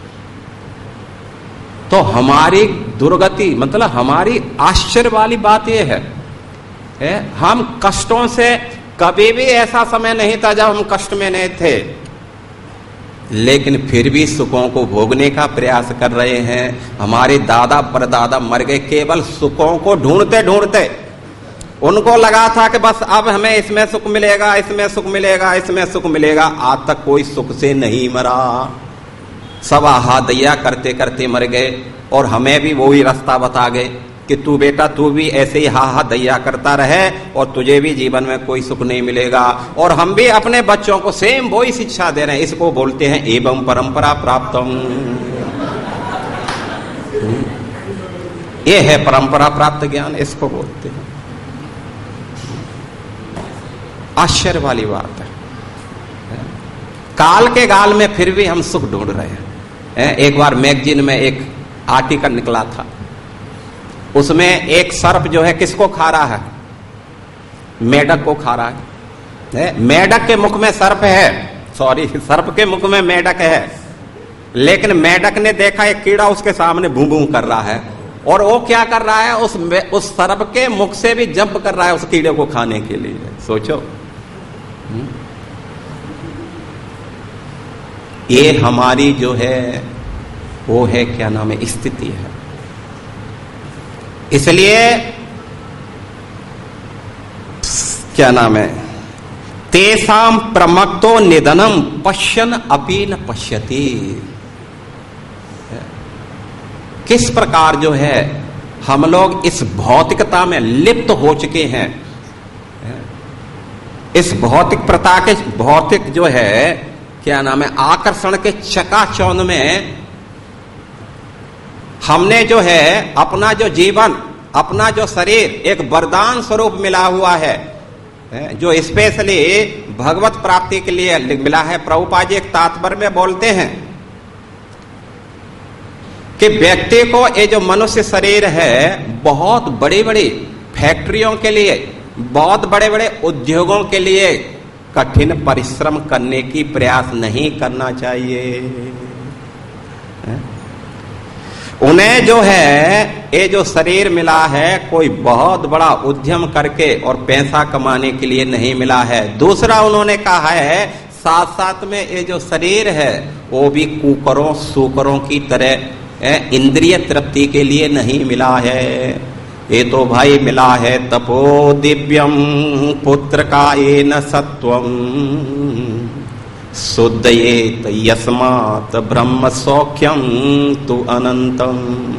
तो हमारी दुर्गति, मतलब हमारी आश्चर्य वाली बात यह है, है हम कष्टों से, कभी भी ऐसा समय नहीं था जब हम कष्ट में नहीं थे, लेकिन फिर भी सुखों को भोगने का प्रयास कर रहे हैं। हमारे दादा परदादा मर गए केवल सुखों को ढूंढते ढूंढते। उनको लगा था कि बस अब हमें इसमें सुख मिलेगा, इसमें सुख मिलेगा, इसमें सुख मिलेगा। आज तक कोई सुख से नहीं मरा, सब आहा दैया करते करते मर गए। और हमें भी वही रास्ता बता गए कि तू बेटा तू भी ऐसे ही हा हा दैया करता रहे और तुझे भी जीवन में कोई सुख नहीं मिलेगा। और हम भी अपने बच्चों को सेम वही शिक्षा दे रहे हैं। इसको बोलते हैं एवं परंपरा प्राप्तम। ये है परंपरा प्राप्त ज्ञान, इसको बोलते हैं। आश्चर्य वाली बात है, काल के गाल में फिर भी हम सुख ढूंढ रहे हैं। एक बार मैगजीन में एक आर्टिकल निकला था, उसमें एक सर्प जो है किसको खा रहा है, मेढक को खा रहा है। मेढक के मुख में सर्प है, सॉरी सर्प के मुख में मेढक है, लेकिन मेढक ने देखा एक कीड़ा उसके सामने भूं भूं कर रहा है, और वो क्या कर रहा है, उस उस सर्प के मुख से भी जंप कर रहा है उस कीड़े को खाने के लिए। सोचो, ये हमारी जो है वो है क्या नाम है, स्थिति है। इसलिए क्या नाम है, तेसाम प्रमक्तो निधनम पश्यन अपि न पश्यति। किस प्रकार जो है हम लोग इस भौतिकता में लिप्त हो चुके हैं, इस भौतिक प्रता के, भौतिक जो है क्या नाम है, आकर्षण के चकाचौंध में हमने जो है अपना जो जीवन, अपना जो शरीर एक वरदान स्वरूप मिला हुआ है, जो स्पेशली भगवत प्राप्ति के लिए मिला है। प्रभुपाद जी एक तात्पर्य में बोलते हैं कि व्यक्ति को ये जो मनुष्य शरीर है बहुत बड़ी बड़ी फैक्ट्रियों के लिए, बहुत बड़े बड़े उद्योगों के लिए कठिन परिश्रम करने की प्रयास नहीं करना चाहिए। उन्हें जो है ये जो शरीर मिला है कोई बहुत बड़ा उद्यम करके और पैसा कमाने के लिए नहीं मिला है। दूसरा उन्होंने कहा है साथ साथ में ये जो शरीर है वो भी कुकरों सूकरों की तरह इंद्रिय तृप्ति के लिए नहीं मिला है। ये तो भाई मिला है तपो दिव्यम पुत्र का ये न सत्वम शुद्धयेत यस्मात् ब्रह्म सौख्यम तु अनंतम।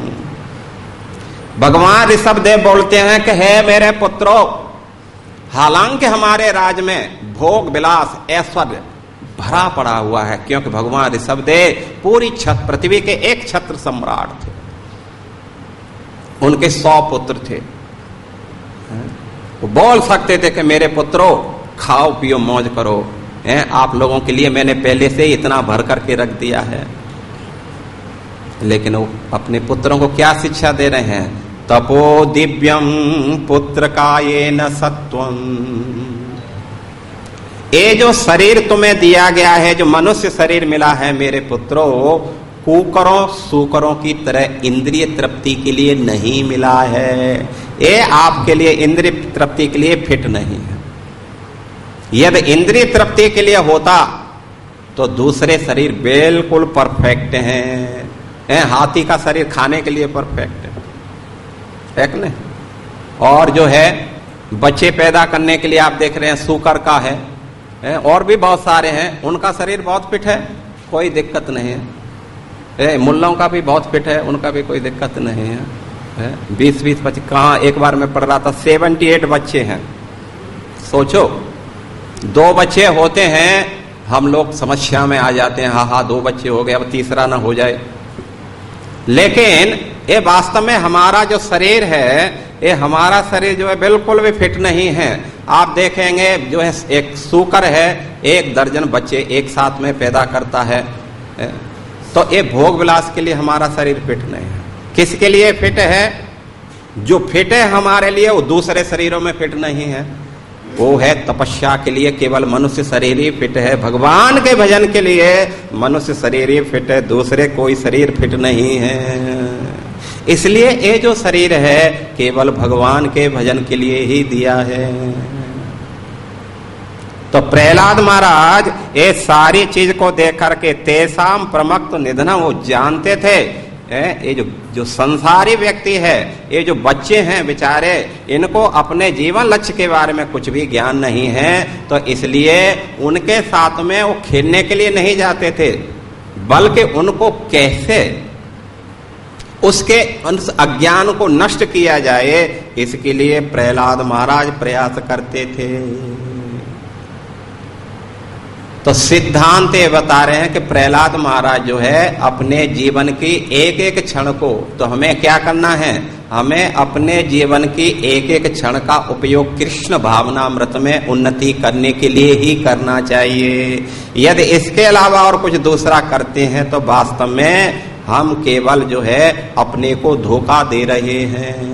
भगवान ऋषभदेव बोलते हैं कि हे मेरे पुत्रों, हालांकि हमारे राज में भोग विलास ऐश्वर्य भरा पड़ा हुआ है, क्योंकि भगवान ऋषभदेव पूरी छत पृथ्वी के एक छत्र सम्राट थे, उनके सौ पुत्र थे। वो बोल सकते थे कि मेरे पुत्रों खाओ पियो मौज करो, हैं आप लोगों के लिए मैंने पहले से इतना भर करके रख दिया है। लेकिन वो अपने पुत्रों को क्या शिक्षा दे रहे हैं, तपो दिव्यम पुत्र कायेन सत्वम। ये जो शरीर तुम्हें दिया गया है, जो मनुष्य शरीर मिला है मेरे पुत्रों, कुकरों सूकरों की तरह इंद्रिय तृप्ति के लिए नहीं मिला है। ये आपके लिए इंद्रिय तृप्ति के लिए फिट नहीं है। यदि इंद्रिय तृप्ति के लिए होता तो दूसरे शरीर बिल्कुल परफेक्ट हैं। है? हाथी का शरीर खाने के लिए परफेक्ट है, है कि नहीं? और जो है बच्चे पैदा करने के लिए आप देख रहे हैं सूकर का है, है? और भी बहुत सारे हैं, उनका शरीर बहुत फिट है, कोई दिक्कत नहीं है। है? मुल्लों का भी बहुत फिट है, उनका भी कोई दिक्कत नहीं है, है? बीस बीस पच्चीस कहाँ, एक बार मैं पढ़ रहा था सेवेंटी एट बच्चे हैं। सोचो, दो बच्चे होते हैं हम लोग समस्या में आ जाते हैं, हाँ हाँ दो बच्चे हो गए अब तीसरा ना हो जाए। लेकिन ये वास्तव में हमारा जो शरीर है, ये हमारा शरीर जो है बिल्कुल भी फिट नहीं है। आप देखेंगे जो है एक सूकर है, एक दर्जन बच्चे एक साथ में पैदा करता है, तो ये भोग विलास के लिए हमारा शरीर फिट नहीं है। किसके लिए फिट है? जो फिट है हमारे लिए, वो दूसरे शरीरों में फिट नहीं है। वो है तपस्या के लिए केवल मनुष्य शरीर ही फिट है, भगवान के भजन के लिए मनुष्य शरीर ही फिट है, दूसरे कोई शरीर फिट नहीं है। इसलिए ये जो शरीर है केवल भगवान के भजन के लिए ही दिया है। तो प्रहलाद महाराज ये सारी चीज को देख करके तेसाम प्रमक्त निधन, वो जानते थे ये जो जो संसारी व्यक्ति है, ये जो बच्चे हैं बेचारे, इनको अपने जीवन लक्ष्य के बारे में कुछ भी ज्ञान नहीं है, तो इसलिए उनके साथ में वो खेलने के लिए नहीं जाते थे, बल्कि उनको कैसे उसके उस अज्ञान को नष्ट किया जाए इसके लिए प्रहलाद महाराज प्रयास करते थे। तो सिद्धांत ये बता रहे हैं कि प्रहलाद महाराज जो है अपने जीवन की एक एक क्षण को, तो हमें क्या करना है, हमें अपने जीवन की एक एक क्षण का उपयोग कृष्ण भावनामृत में उन्नति करने के लिए ही करना चाहिए। यदि इसके अलावा और कुछ दूसरा करते हैं तो वास्तव में हम केवल जो है अपने को धोखा दे रहे हैं।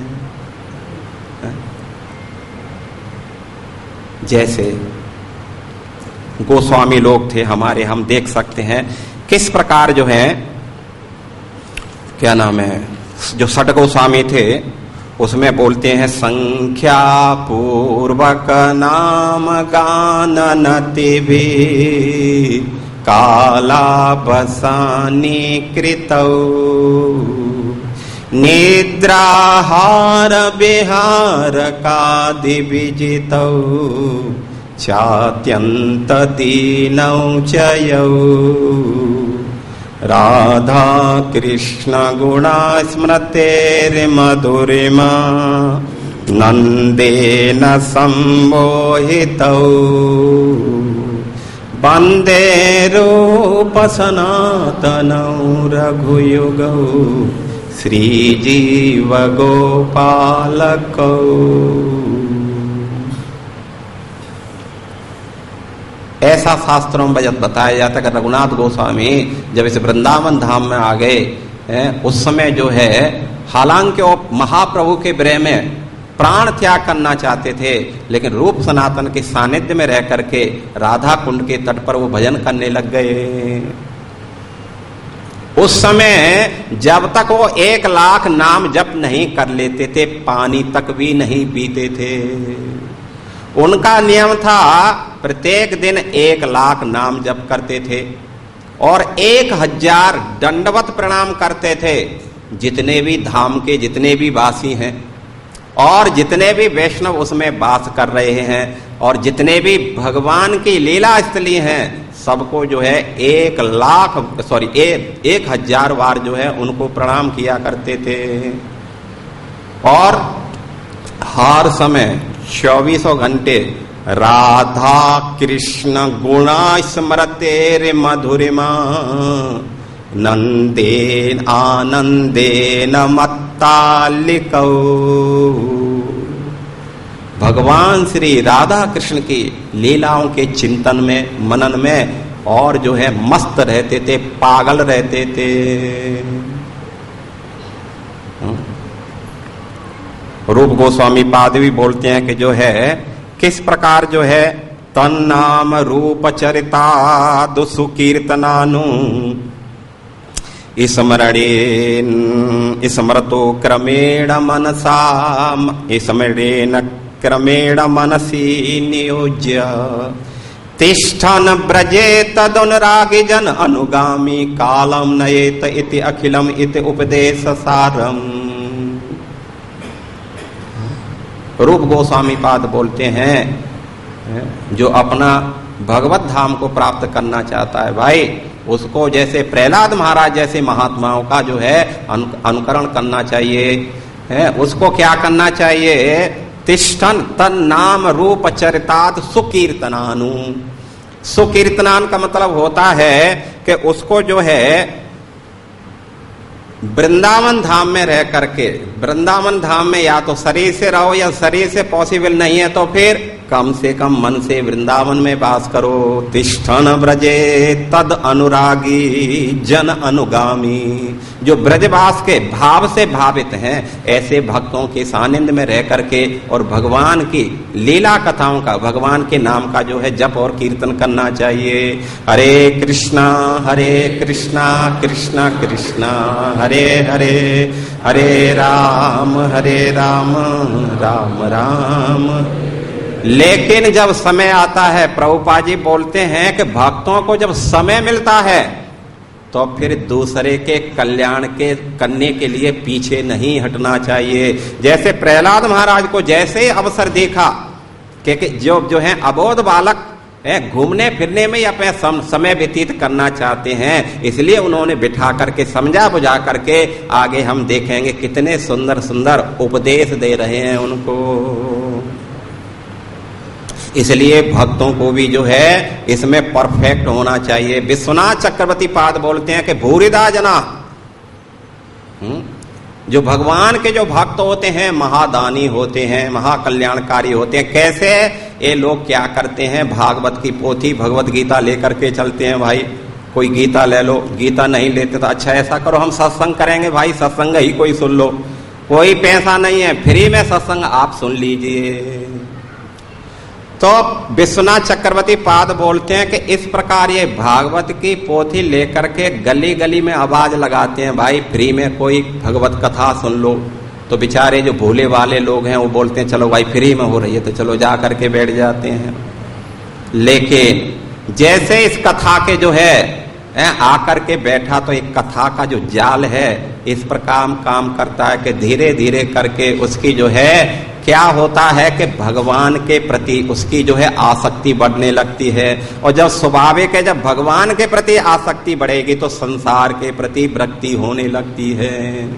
जैसे गोस्वामी लोग थे हमारे, हम देख सकते हैं किस प्रकार जो है, क्या नाम है, जो षट गोस्वामी थे उसमें बोलते हैं संख्या पूर्वक नाम गाननति भी काला बसानी कृतौ निद्राहार विहार कादि विजितौ चात्यंत दीनौ चयौ राधा कृष्ण गुणा स्मृतेर्मधुरिमा नंदेन संमोहितौ वंदे रूप सनातनौ रघुयुगौ श्रीजीव गोपालकौ। ऐसा शास्त्रों में बताया जाता है कि रघुनाथ गोस्वामी जब इस वृंदावन धाम में आ गए उस समय जो है, हालांकि वो महाप्रभु के विरह में प्राण त्याग करना चाहते थे, लेकिन रूप सनातन के सानिध्य में रह करके राधा कुंड के तट पर वो भजन करने लग गए। उस समय जब तक वो एक लाख नाम जप नहीं कर लेते थे, पानी तक भी नहीं पीते थे। उनका नियम था प्रत्येक दिन एक लाख नाम जप करते थे और एक हजार दंडवत प्रणाम करते थे। जितने भी धाम के जितने भी वासी हैं और जितने भी वैष्णव उसमें वास कर रहे हैं और जितने भी भगवान की लीला स्थली हैं, सबको जो है एक लाख सॉरी एक, एक हजार बार जो है उनको प्रणाम किया करते थे। और हर समय चौबीसों घंटे राधा कृष्ण गुणा स्मृतेर मधुरिमा नंदेन आनंदेन मत्तालिकौ। भगवान श्री राधा कृष्ण की लीलाओं के चिंतन में, मनन में और जो है मस्त रहते थे, पागल रहते थे। रूप गोस्वामी पाद भी बोलते हैं कि जो है किस प्रकार जो है तन्नाम रूप चरिता दुसुकीर्तनानु स्मरणेन स्मरतो क्रमेण मनसा स्मरणेन क्रमेण मनसी नियोज्य तिष्ठन ब्रजे तदनुरागी जन अनुगामी कालम नयेत इति अखिलम इति उपदेश सारम। रूप गोस्वामी पाद बोलते हैं जो अपना भगवत धाम को प्राप्त करना चाहता है भाई, उसको जैसे प्रहलाद महाराज जैसे महात्माओं का जो है अनुकरण करना चाहिए है। उसको क्या करना चाहिए? तिष्ठन तन नाम रूप चरितात सुकीर्तनानु। सुकीर्तनान का मतलब होता है कि उसको जो है वृंदावन धाम में रह करके, वृंदावन धाम में या तो शरीर से रहो या शरीर से पॉसिबल नहीं है तो फिर कम से कम मन से वृंदावन में वास करो। तिष्ठन ब्रजे तद अनुरागी जन अनुगामी, जो ब्रजवास के भाव से भावित हैं ऐसे भक्तों के सानिध्य में रह करके और भगवान की लीला कथाओं का, भगवान के नाम का जो है जप और कीर्तन करना चाहिए। हरे कृष्णा हरे कृष्णा कृष्णा कृष्णा हरे हरे, हरे राम हरे राम राम राम। लेकिन जब समय आता है, प्रभुपाद जी बोलते हैं कि भक्तों को जब समय मिलता है तो फिर दूसरे के कल्याण के करने के लिए पीछे नहीं हटना चाहिए। जैसे प्रहलाद महाराज को जैसे अवसर देखा कि जो जो है अबोध बालक घूमने फिरने में अपने सम, समय व्यतीत करना चाहते हैं, इसलिए उन्होंने बिठा करके समझा बुझा करके आगे हम देखेंगे कितने सुंदर सुंदर उपदेश दे रहे हैं उनको। इसलिए भक्तों को भी जो है इसमें परफेक्ट होना चाहिए। विश्वनाथ चक्रवर्ती पाद बोलते हैं कि भूरिदा जना, जो भगवान के जो भक्त होते हैं महादानी होते हैं, महाकल्याणकारी होते हैं। कैसे? ये लोग क्या करते हैं, भागवत की पोथी भगवत गीता लेकर के चलते हैं। भाई कोई गीता ले लो, गीता नहीं लेते तो अच्छा ऐसा करो हम सत्संग करेंगे, भाई सत्संग ही कोई सुन लो, कोई पैसा नहीं है, फ्री में सत्संग आप सुन लीजिए। तो विश्वनाथ चक्रवर्ती पाद बोलते हैं कि इस प्रकार ये भागवत की पोथी लेकर के गली गली में आवाज लगाते हैं, भाई फ्री में कोई भगवत कथा सुन लो। तो बेचारे जो भोले वाले लोग हैं वो बोलते हैं चलो भाई फ्री में हो रही है तो चलो जा करके बैठ जाते हैं। लेकिन जैसे इस कथा के जो है आकर के बैठा तो एक कथा का जो जाल है इस पर काम काम करता है कि धीरे धीरे करके उसकी जो है क्या होता है कि भगवान के प्रति उसकी जो है आसक्ति बढ़ने लगती है। और जब स्वाभाविक है, जब भगवान के प्रति आसक्ति बढ़ेगी तो संसार के प्रति विरक्ति होने लगती है।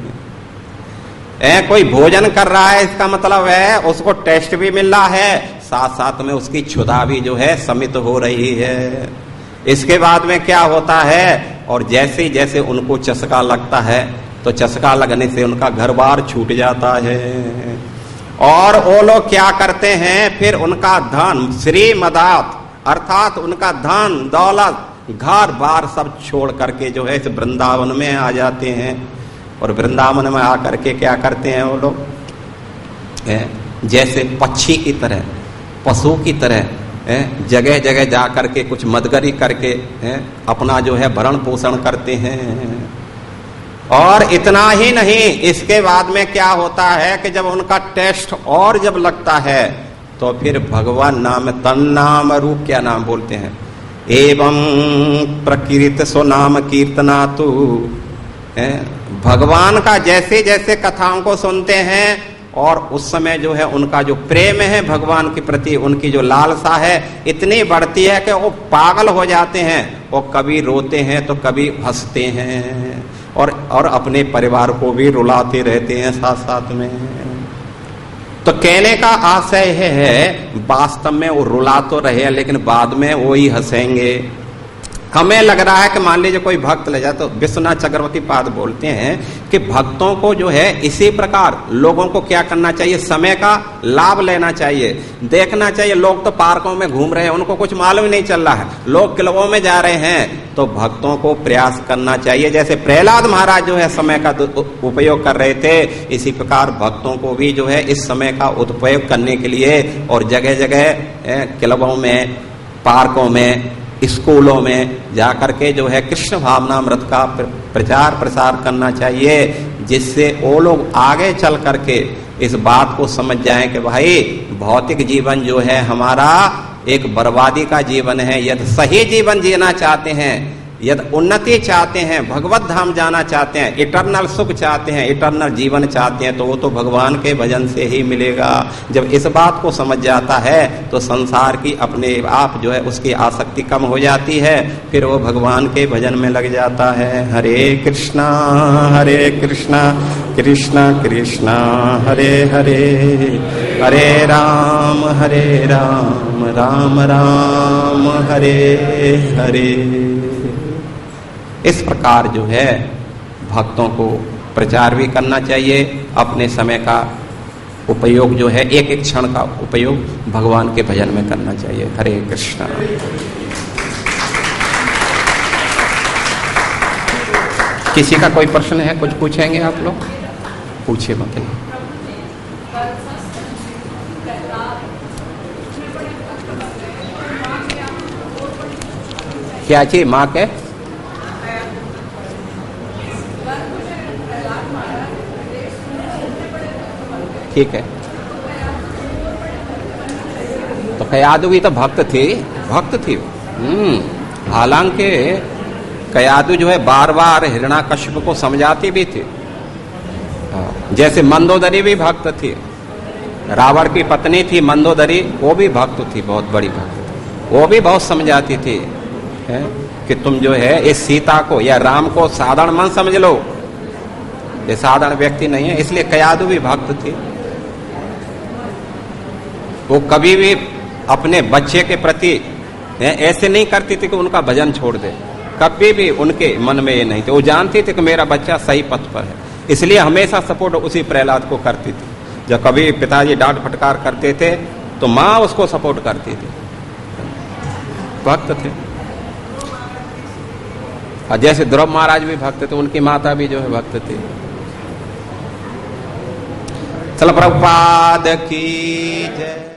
ए, कोई भोजन कर रहा है इसका मतलब है उसको टेस्ट भी मिल रहा है, साथ साथ में उसकी क्षुधा भी जो है समित हो रही है। इसके बाद में क्या होता है, और जैसे जैसे उनको चस्का लगता है तो चस्का लगने से उनका घर बार छूट जाता है। और वो लोग क्या करते हैं, फिर उनका धन श्री मदात अर्थात उनका धन दौलत घर बार सब छोड़ करके जो है इस वृंदावन में आ जाते हैं। और वृंदावन में आकर के क्या करते हैं वो लोग, जैसे पक्षी की तरह, पशु की तरह जगह जगह जा करके कुछ मदगरी करके अपना जो है भरण पोषण करते हैं। और इतना ही नहीं, इसके बाद में क्या होता है कि जब उनका टेस्ट और जब लगता है तो फिर भगवान नाम तन नाम रूप क्या नाम बोलते हैं, एवं प्रकीर्त सो नाम कीर्तना तू। भगवान का जैसे जैसे कथाओं को सुनते हैं और उस समय जो है उनका जो प्रेम है भगवान के प्रति, उनकी जो लालसा है इतनी बढ़ती है कि वो पागल हो जाते हैं। वो कभी रोते हैं तो कभी हंसते हैं और और अपने परिवार को भी रुलाते रहते हैं साथ साथ में। तो कहने का आशय है वास्तव में वो रुला तो रहे लेकिन बाद में वो ही हंसेंगे। हमें लग रहा है कि मान लीजिए कोई भक्त ले जाए, तो विश्वनाथ चक्रवर्ती पाद बोलते हैं कि भक्तों को जो है इसी प्रकार लोगों को क्या करना चाहिए, समय का लाभ लेना चाहिए, देखना चाहिए। लोग तो पार्कों में घूम रहे हैं, उनको कुछ मालूम ही नहीं चल रहा है, लोग क्लबों में जा रहे हैं, तो भक्तों को प्रयास करना चाहिए। जैसे प्रहलाद महाराज जो है समय का उपयोग कर रहे थे, इसी प्रकार भक्तों को भी जो है इस समय का उपयोग करने के लिए और जगह जगह क्लबों में, पार्कों में, स्कूलों में जाकर के जो है कृष्ण भावनामृत का प्रचार प्रसार करना चाहिए, जिससे वो लोग आगे चल करके इस बात को समझ जाएं कि भाई भौतिक जीवन जो है हमारा एक बर्बादी का जीवन है। यदि सही जीवन जीना चाहते हैं, यदि उन्नति चाहते हैं, भगवत धाम जाना चाहते हैं, इटर्नल सुख चाहते हैं, इटर्नल जीवन चाहते हैं, तो वो तो भगवान के भजन से ही मिलेगा। जब इस बात को समझ जाता है तो संसार की अपने आप जो है उसकी आसक्ति कम हो जाती है, फिर वो भगवान के भजन में लग जाता है। हरे कृष्णा हरे कृष्णा कृष्णा कृष्णा हरे हरे, हरे राम हरे राम राम राम हरे हरे। इस प्रकार जो है भक्तों को प्रचार भी करना चाहिए, अपने समय का उपयोग जो है एक एक क्षण का उपयोग भगवान के भजन में करना चाहिए। हरे कृष्णा। किसी का कोई प्रश्न है, कुछ पूछेंगे आप लोग? पूछिए मत। क्या चाहिए माँ के? ठीक है, तो कयादु भी तो भक्त थी, भक्त थी। हम्म हालांकि कयादु जो है बार बार हिरण्याकश्यप को समझाती भी थी। जैसे मंदोदरी भी भक्त थी, रावण की पत्नी थी मंदोदरी, वो भी भक्त थी, बहुत बड़ी भक्त थी। वो भी बहुत समझाती थी है? कि तुम जो है इस सीता को या राम को साधारण मन समझ लो, ये साधारण व्यक्ति नहीं है। इसलिए कयादु भी भक्त थी। वो कभी भी अपने बच्चे के प्रति ऐसे नहीं करती थी कि उनका भजन छोड़ दे, कभी भी उनके मन में ये नहीं थे। वो जानती थी कि मेरा बच्चा सही पथ पर है, इसलिए हमेशा सपोर्ट उसी प्रहलाद को करती थी। जब कभी पिताजी डांट फटकार करते थे तो माँ उसको सपोर्ट करती थी। भक्त थे। और जैसे ध्रुव महाराज भी भक्त थे, उनकी माता भी जो है भक्त थी। चल प्रभुपाद की जय।